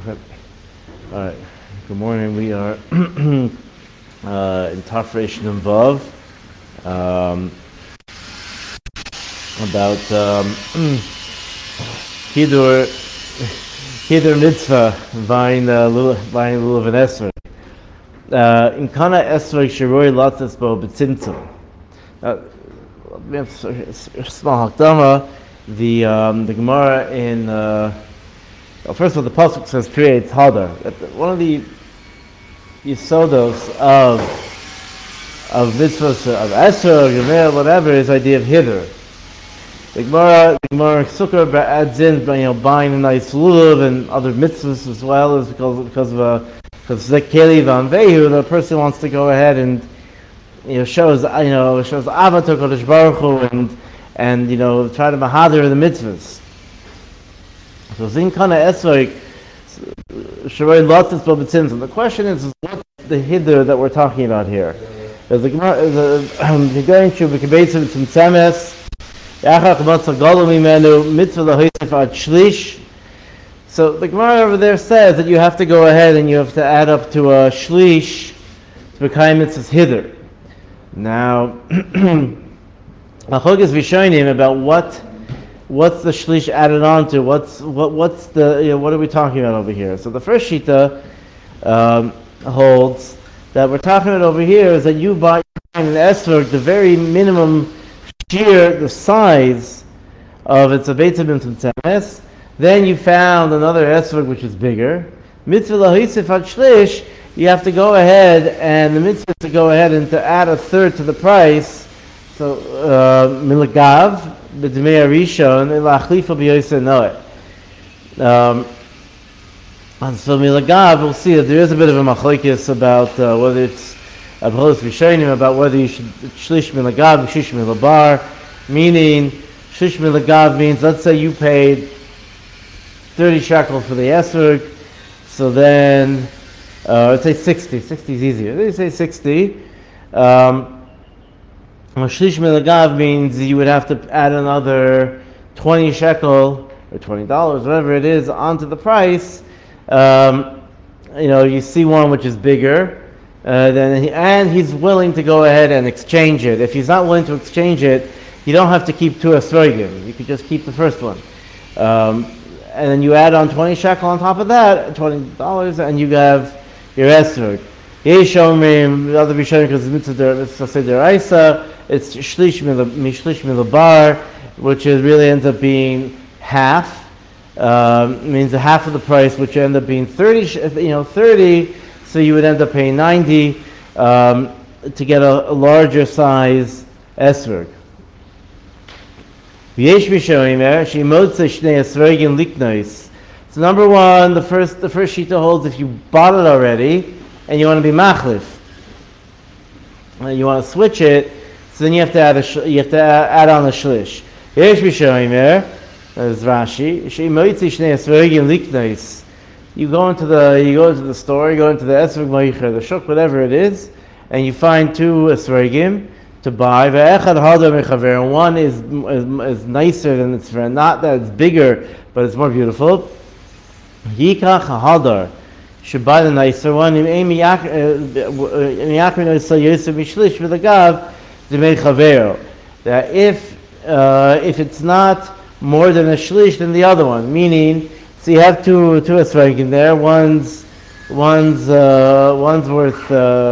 Okay. All right. Good morning. We are in Tafresh Nun Vav, about Hidur Hidur Mitzvah Vine Lulav Esrog. In Kana Esrog Shiroi Latzes Bo B'Tzimtzum. We have a small hakdama. The Gemara in first of all, the pasuk says creates hadar. One of the yisodos of mitzvahs of esrog, gemir, whatever is the idea of hidur. The Gemara Sukkah adds in, buying a nice lulav and other mitzvahs as well, is because zekeli vanvehu, the person wants to go ahead and shows avat to Kodesh Baruch Hu and try to mahadir the mitzvahs. So Zin Kana Esrog Shiroi Latzes Bo B'Tzimtzum. The question is what's the hidur that we're talking about here? There's the Gemara going to B'Kibeitzim Tzimtzemes Yachach Matzah Galu Mimenu Mitzvah L'Hoisef Ad Shlish. So the Gemara over there says that you have to go ahead and you have to add up to a shlish to become mitzvah's hidur. Now, Achogis Vishonim about what's the shlish added on to? What's the what are we talking about over here? So the first shita holds that we're talking about over here is that you buy an esrog, the very minimum shear, the size of it's a beitzah b'mtzimtzemes. Then you found another esrog which is bigger. Mitzvah lahisif ad shlish. You have to go ahead and the mitzvah to go ahead and to add a third to the price. So milagav. B'dmei Arishon la'achlifa b'yoyse noet. And so milagav, we'll see that there is a bit of a machlokes about whether it's abcholos rishonim about whether you should shlish milagav, shish milabar, meaning shish milagav means let's say you paid 30 shekels for the esrog, so then let's say 60. 60 is easier. They say 60. Shlish milagav means you would have to add another 20 shekel or $20, whatever it is, onto the price. You see one which is bigger, and he's willing to go ahead and exchange it. If he's not willing to exchange it, you don't have to keep two esrogim. You could just keep the first one, and then you add on 20 shekel on top of that, $20, and you have your esrog. Yeshomrim, the other Rishonim, because it's mitzvah deraisa. It's shlish milabar, which really ends up being half. Means the half of the price, which ends up being 30. 30. So you would end up paying 90 to get a larger size esrog. V'yesh Rishonim shemotze shnei esrogim liknos. So number one, the first shita holds if you bought it already and you want to be machlif, you want to switch it. So then you have to add on a shlish. Yesh b'shomer, as Rashi, she'imoitzi shnei esrogim liknos. You go into the store, you go into the esrog moicher, the shuk, whatever it is, and you find two esrogim to buy. Ve'echad hadar mechaver, and one is nicer than its friend. Not that it's bigger, but it's more beautiful. Yikach hadar. Should buy the nicer one. That if it's not more than a shlish than the other one, meaning, so you have two esrogim there. One's worth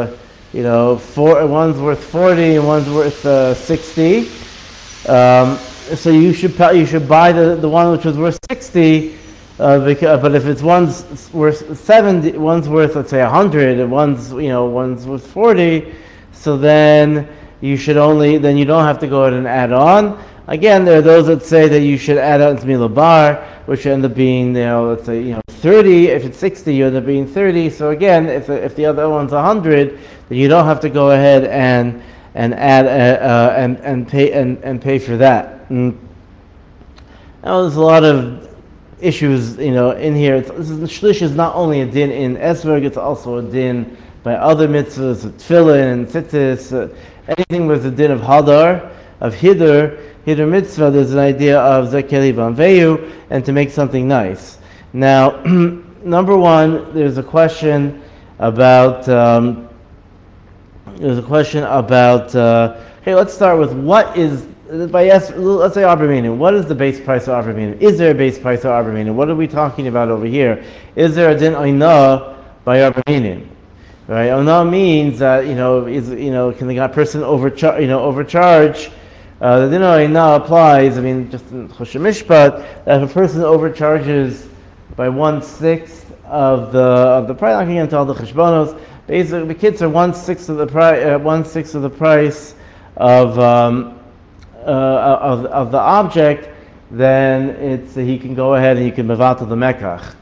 one's worth 40 and one's worth 60. So you should buy the one which was worth 60. But if it's one's worth 70, one's worth, let's say, 100, and one's worth 40, so then you don't have to go ahead and add on. Again, there are those that say that you should add on to milabar, which end up being, let's say, 30. If it's 60, you end up being 30. So again, if the other one's 100, then you don't have to go ahead and add and pay for that. Now, there's a lot of issues, in here. Shlish is not only a din in esrog; it's also a din by other mitzvahs, tefillin and tzitzis, anything with a din of hadar, of hidur mitzvah. There's an idea of zekeli vanveyu, and to make something nice. Now, number one, there's a question about okay, let's start with what is by yes, let's say Arba Minim. What is the base price of Arba Minim? Is there a base price of Arba Minim? What are we talking about over here? Is there a din oina by Arba Minim? Right? Oina means that can the person overcharge? The din oina applies. I mean, just in Choshen Mishpat, that if a person overcharges by 1/6 of the price, not going to get into all the cheshbonos. Basically, the kids are 1/6 of the price. 1/6 of the price of the object. Then he can go ahead and you can move out to the mekach.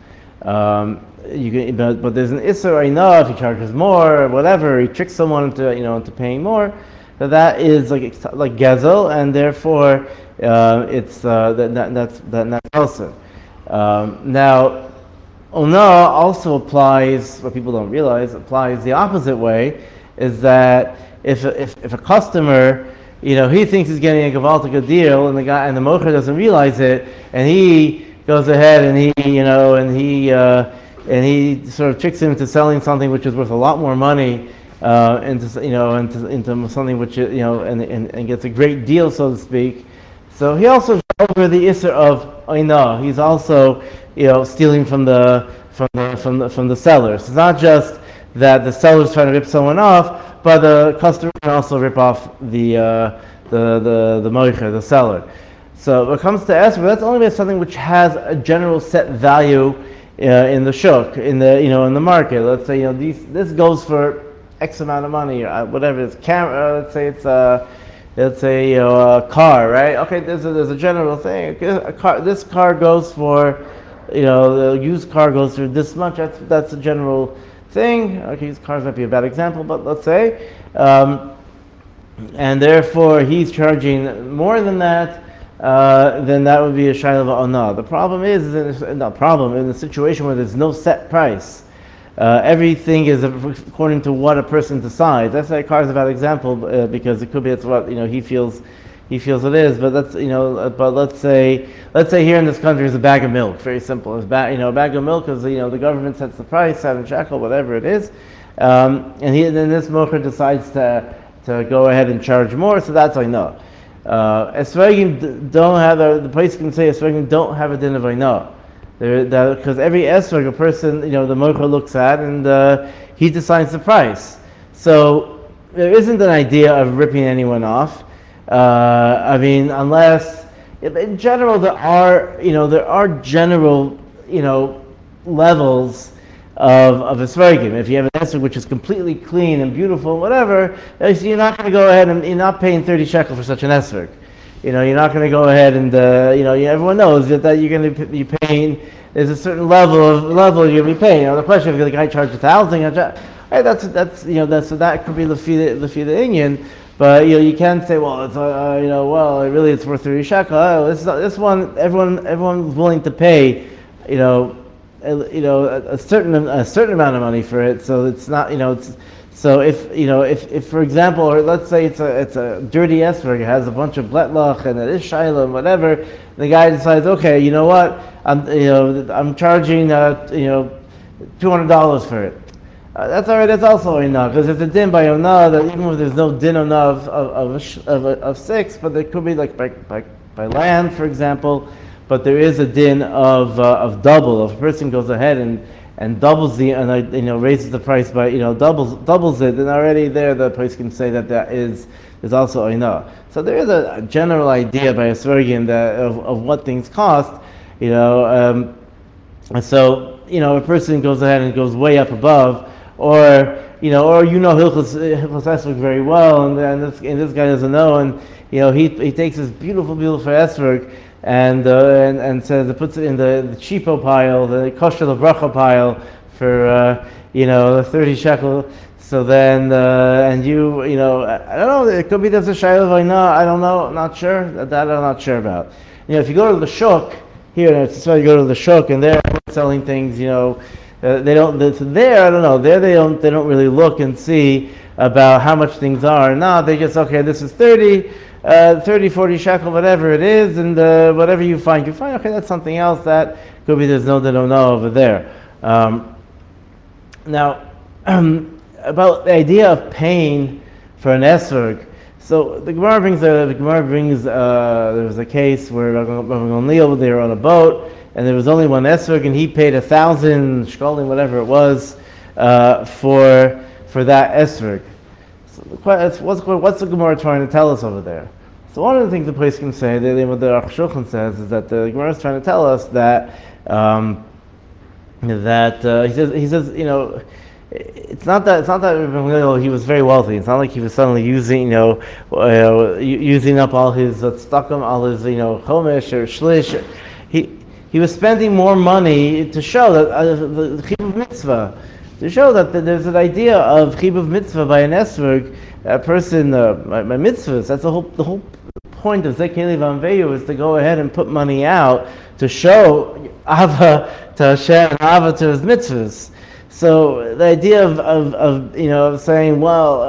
But there's an isser enough. If he charges more, or whatever, he tricks someone into paying more. That is like gezel, and therefore it's that's also. Now, Ona also applies, what people don't realize, applies the opposite way, is that if a customer, he thinks he's getting a gavaltic deal, and the mocher doesn't realize it, and he goes ahead and he sort of tricks him into selling something which is worth a lot more money, into something which and gets a great deal, so to speak. So he also is over the isser of oina. He's also stealing from the sellers. It's not just that the seller's trying to rip someone off, but the customer can also rip off the moicher, the seller. So when it comes to esrog, that's only something which has a general set value in the shuk, in the market. Let's say this goes for X amount of money, or whatever it's camera. Let's say it's a car, right? Okay, there's a general thing. This car goes for, the used car goes for this much. That's a general thing. Okay, used cars might be a bad example, but let's say, and therefore he's charging more than that. Then that would be a shayla va'ana. The problem is in the situation where there's no set price. Everything is according to what a person decides. That's why a car is a bad example, because it could be it's what he feels it is. But but let's say here in this country is a bag of milk. Very simple. It's a bag of milk is the government sets the price, 7 shekel, whatever it is, and then this mocher decides to go ahead and charge more. So that's I know. Esrogim don't have the place can say esrogim don't have a din of I know. Because every esrog a person, the mocher looks at and he decides the price. So there isn't an idea of ripping anyone off. I mean, unless in general there are general levels of esrogim. If you have an esrog which is completely clean and beautiful, whatever, you're not going to go ahead and you're not paying 30 shekel for such an esrog. You're not going to go ahead and everyone knows that you're going to be paying. There's a certain level you're going to be paying. The question if the guy charges 1,000, right? That's so that could be the inyan. But you can't say, well, it's really it's worth 30 shekel. Oh, this one everyone's willing to pay, a certain amount of money for it. So it's not So if for example, or let's say it's a dirty esrog, it has a bunch of bletlach and it is shayla and whatever, the guy decides, okay, you know what, I'm charging $200 for it. That's alright. That's also enough, because it's a din by ona that even if there's no din ona of 6, but there could be like by land, for example, but there is a din of double. If a person goes ahead and doubles raises the price by doubles it, then already there the price can say that is also enough. So there is a general idea by esrogim of what things cost, and so a person goes ahead and goes way up above, or Hilchos esrog very well, and this guy doesn't know, and he takes this beautiful esrog and says it puts it in the cheapo pile, the kosher bracha pile for 30 shekel. So then I don't know. It could be there's a shayla v'ayna. I don't know. I'm not sure. That I'm not sure about. If you go to the shuk here, it's you go to the shuk and they're selling things. They don't. There I don't know. There they don't really look and see about how much things are. No, they just this is 30, 40 shekel, whatever it is, and whatever you find, okay, that's something else. That could be there's no over there. Now, about the idea of paying for an esrog. So the Gemara brings there was a case where Rabbi Gamliel, they were on a boat and there was only one esrog and he paid 1,000 shkolim, whatever it was, for that esrog. So what's the Gemara trying to tell us over there? So one of the things the place can say, what the Aruch Shulchan says, is that the Gemara is trying to tell us that he says it's not that he was very wealthy. It's not like he was suddenly using using up all his tzedakah, all his chomesh or shlish. He was spending more money to show that the chibuv mitzvah, to show that there's an idea of chibuv mitzvah by an esrog, a person by mitzvahs. That's the whole point of Zekeli Vanveyu is to go ahead and put money out to show Ava to Hashem and Ava to his mitzvahs. So the idea of saying, well,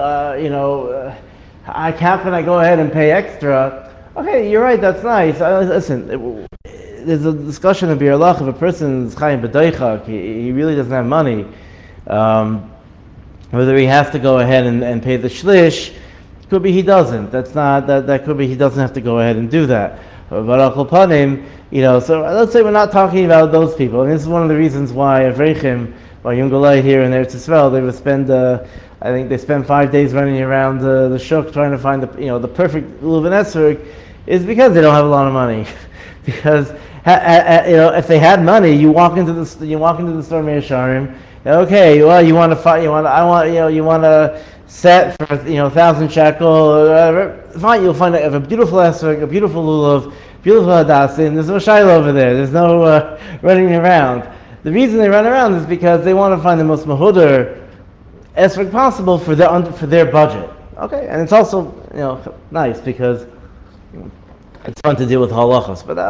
how can I go ahead and pay extra? Okay, you're right, that's nice. Listen, there's a discussion of Bir Allah, if a person is chayim b'doichak, he really doesn't have money, whether he has to go ahead and pay the shlish. Could be he doesn't. That could be he doesn't have to go ahead and do that. But al kol panim, so let's say we're not talking about those people. And this is one of the reasons why Avrechim, by Yungalai here in Eretz Yisrael, they would spend, I think they spend 5 days running around the shuk trying to find the perfect Leuven Esrog, is because they don't have a lot of money. Because if they had money, you walk into the store Meir Sharim, okay, well you want to set for 1,000 shekel, fine, you'll find a beautiful esrog, a beautiful lulav, beautiful hadassin. There's no shaila over there. There's no running around. The reason they run around is because they want to find the most mahudar esrog possible for their budget. Okay, and it's also nice because it's fun to deal with halachos. But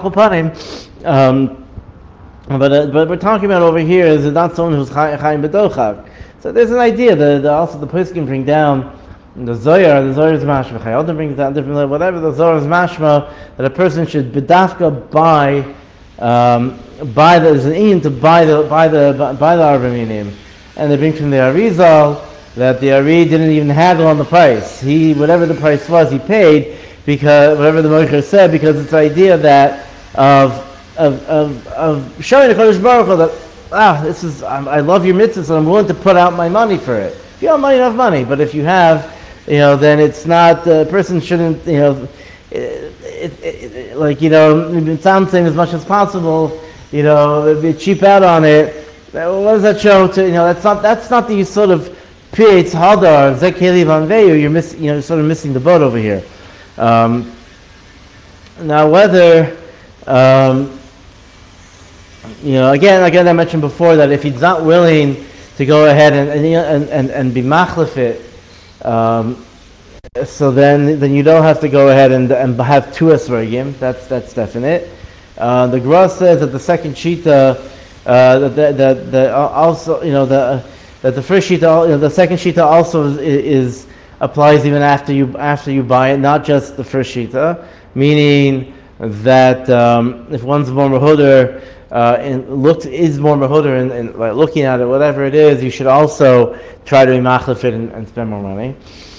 but we're talking about over here is not someone who's chayim b'dochak. So there's an idea that also the place can bring down the Zohar is mashma. Chayotah brings down different, whatever the Zohar is mashma, that a person should bedafka buy there's an in to buy the Arba Minim. And they bring from the Arizal that the Ari didn't even haggle on the price. Whatever the price was, he paid because whatever the Moicher said, because it's the idea that of showing the Kodesh Baruch Hu that I love your mitzvahs and I'm willing to put out my money for it. If you don't have money, you have money. But if you have, then it's not, the person shouldn't, something as much as possible, be cheap out on it. What does that show to, that's not the sort of Pietz Hadar, Zekeli Vanveyu, you're sort of missing the boat over here. Now whether, again, like I mentioned before, that if he's not willing to go ahead and be machlefit, so then you don't have to go ahead and have two esrogim. That's definite. The Gra says that the second shita, that the first shita, the second shita also is applies even after you buy it, not just the first shita, meaning that if one's more mehuder, is more mehuder and like looking at it, whatever it is, you should also try to be machlefit and spend more money.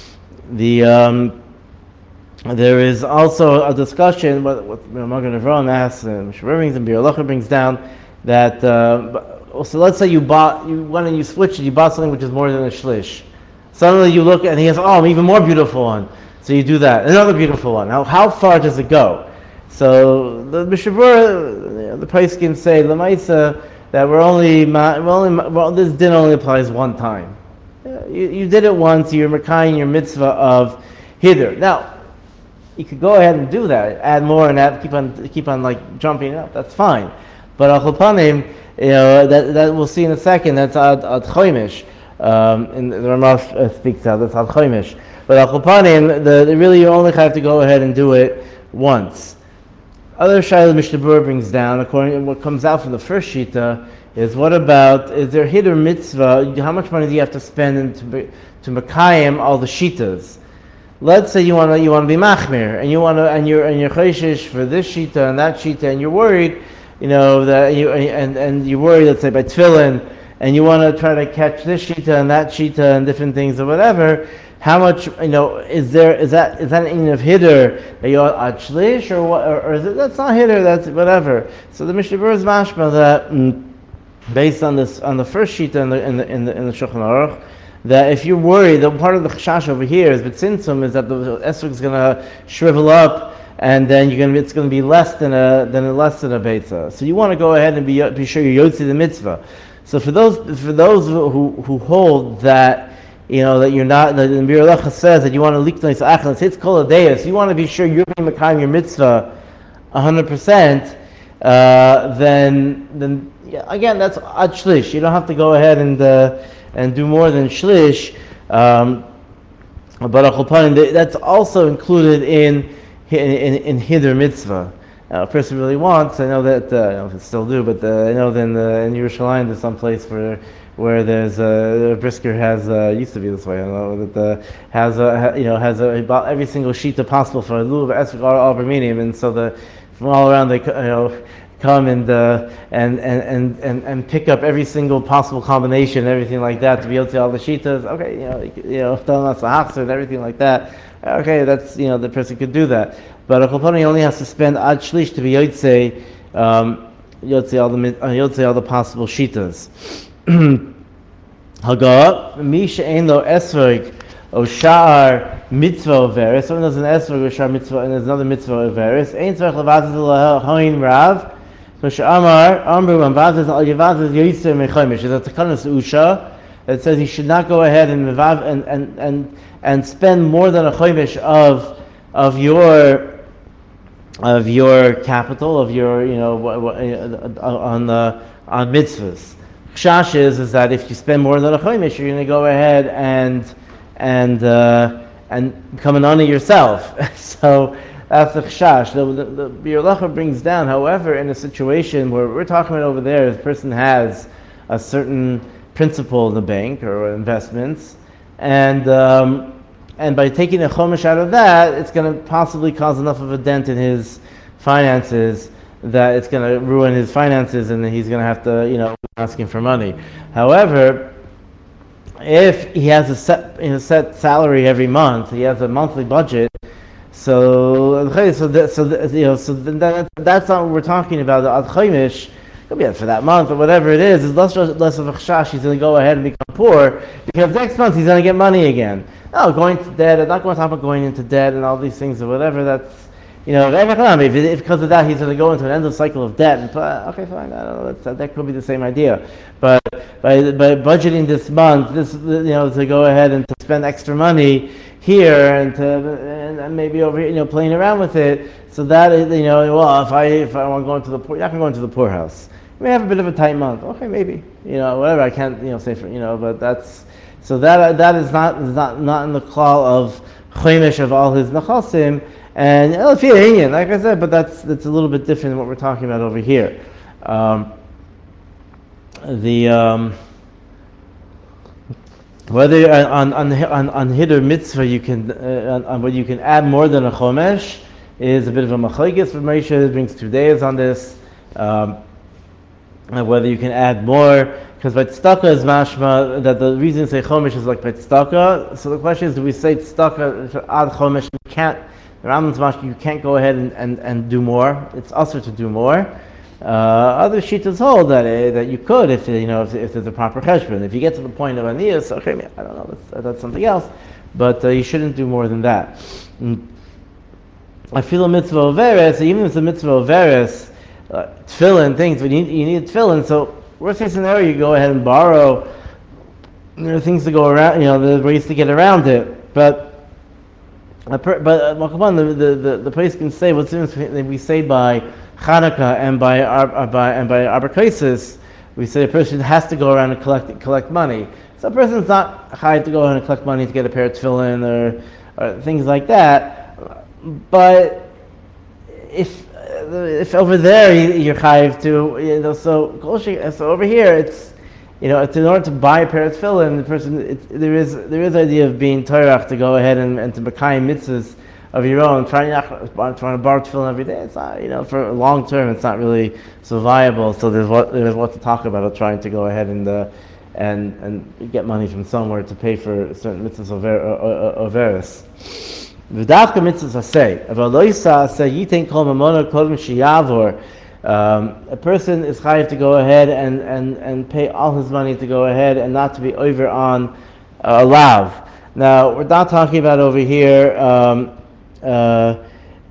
There is also a discussion what Magen Avraham asks, and Mishnah and Bir Lacha brings down that. So let's say you went and you switched it, you bought something which is more than a shlish. Suddenly you look and he has, an even more beautiful one. So you do that. Another beautiful one. How far does it go? So the Mishabur, the price can say Lamaisa that this din only applies one time. You did it once. You're mekayim your mitzvah of hither. Now you could go ahead and do that, add more and keep on like jumping up. That's fine. But al Panim, that we'll see in a second. That's ad choimish. And the Ramah speaks out. That's ad choimish. But al Panim, really you only have to go ahead and do it once. Other Shaila Mishnah Berurah brings down, according to what comes out from the first shita, is what about, is there hither mitzvah, how much money do you have to spend to mekayim all the shitas? Let's say you want to be machmir, and you're chayshish for this shita and that shita, and you're worried you know, that you and you worry, let's say by tefillin, and you want to try to catch this shita and that shita and different things or whatever. How much, you know, is that an in of hider that you're at shlish or what, or is it that's not hider, that's whatever. So the Mishnah Berurah is mashma that based on this, on the first shita in the Shulchan Aruch, that if you're worried, the part of the chashash over here is b'tzintzum is that the esrog is going to shrivel up, and then it's going to be less than a beitza. So you want to go ahead and be sure you yotzi the mitzvah. So for those who hold that, you know, that you're not, that the Biur Halacha says that you want to liknos achlas, it's kol hadeus, you want to be sure you're being mekayim your mitzvah 100%, then yeah, again, that's ad shlish. You don't have to go ahead and do more than shlish. But that's also included in hider mitzvah. A person really wants. I know that I don't know if it still do, but I know that in Yerushalayim there's some place where there's a brisker has used to be this way. I don't know that has about every single shita possible for a lulav esrog or barminim, and so from all around they come and pick up every single possible combination, everything like that to be able to all the shitas. Okay, Talmas Hachzer and everything like that. Okay, that's the person could do that, but a kolponi only has to spend ad shlish to be yotzei all the possible shitas. Haga misha ein lo esrog o sha'ar mitzvah overis. Someone does an esrog or sha'ar mitzvah and there's another mitzvah overis. Ein tzarich levazes l'hoin rav. So sha'amar amru vazes al yevazes yoyser mechomish. There's a takanas usha that says you should not go ahead and spend more than a chomish of your capital, of your on mitzvahs. Chash is that if you spend more than a chomish, you're going to go ahead and become an honor yourself. So that's the chash. The Biur Halacha brings down, however, in a situation where we're talking about over there, the person has a certain principal in the bank or investments, and by taking a chomish out of that, it's going to possibly cause enough of a dent in his finances that it's going to ruin his finances, and he's going to have to, asking for money. However, if he has a set salary every month, he has a monthly budget. So that's not what we're talking about. The ad chomish could be for that month or whatever it is. It's less of a chash. He's going to go ahead and become poor because next month he's going to get money again. No, going to debt. I'm not going to talk about going into debt and all these things or whatever. That's if because of that he's going to go into an endless cycle of debt. And okay, fine. I don't know. That could be the same idea. But by budgeting this month, to go ahead and to spend extra money here and maybe over here, playing around with it. So that if I want to go into the poor, you're not going to go into the poorhouse. You may have a bit of a tight month. Okay, maybe whatever. I can't say for but that's so that is not in the klal of chomish of all his nechasim. And like I said, but that's a little bit different than what we're talking about over here. Whether on hider mitzvah you can whether you can add more than a chomesh is a bit of a machlokes. Moshe brings 2 days on this. Whether you can add more, because by tzedakah is mashma that the reason to say chomesh is like by tzedakah. So the question is, do we say tzedakah add chomesh? You can't. The Rambam's mashma, you can't go ahead and do more. It's also to do more. Other shittas hold that you could if there's a proper cheshbon. If you get to the point of aniyas, okay, I don't know, that's something else, but you shouldn't do more than that. I feel a mitzvah overis, even if it's a mitzvah overis, tefillin things, but you need tefillin. So worst case scenario, you go ahead and borrow. There are things to go around. There are ways to get around it, but. The place can say what's we say by Chanukah and by Arbor we say a person has to go around and collect money. So a person's not hired to go around and collect money to get a pair of tefillin or things like that. But if over there you're chayiv to so over here it's. In order to buy a pair of tefillin, the person there is the idea of being toirach to go ahead and to mekayim mitzvahs of your own, trying to borrow tefillin every day, it's not, for long term, it's not really so viable. So there's what to talk about of trying to go ahead and get money from somewhere to pay for certain mitzvahs overis. V'davka mitzvahs asay. Avaloisa asay yitain kol mamona kodem sheyavor. A person is chayav to go ahead and pay all his money to go ahead and not to be over on a lav. Now, we're not talking about over here, that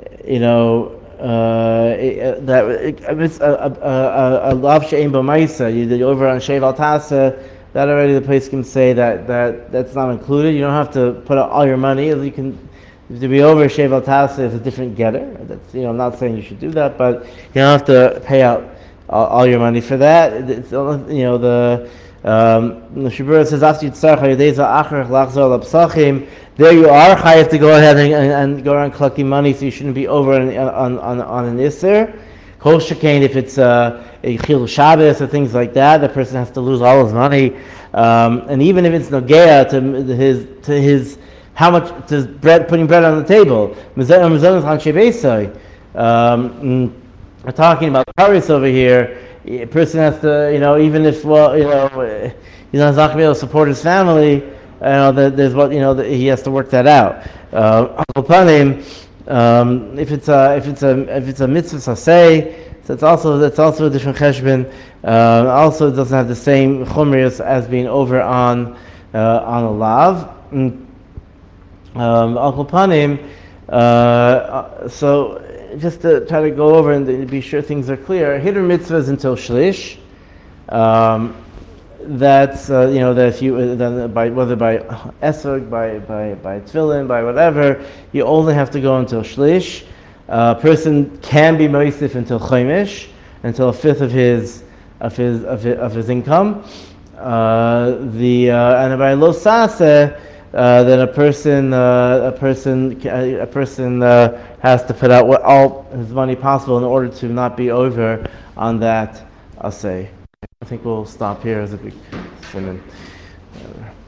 it's a lav she'ein b'maisa. You're over on sheval tasa. That already the place can say that's not included. You don't have to put out all your money. You can. To be over sheval tasa is a different getter. That's, I'm not saying you should do that, but you don't have to pay out all your money for that. It's, the Shibura says after there you are chayav to go ahead and go around collecting money, so you shouldn't be over on an isser. Kol shekain, if it's a chil Shabbos or things like that, the person has to lose all his money, and even if it's nogea to his how much does putting bread on the table? We're talking about karis over here. A person has to, even if he's not going to be able to support his family, there's what he has to work that out. If it's a mitzvah saseh, so it's also a different cheshbon. Also, it doesn't have the same chumrius as being over on a lav. So just to try to go over and to be sure things are clear, hiddur mitzvahs until shlish. That's that if you then whether by esrog, by tefillin, by whatever, you only have to go until shlish. A person can be moisif until chomish, until a fifth of his income. And by lo saseh, then a person has to put out all his money possible in order to not be over on that. I'll say. I think we'll stop here as a big simon.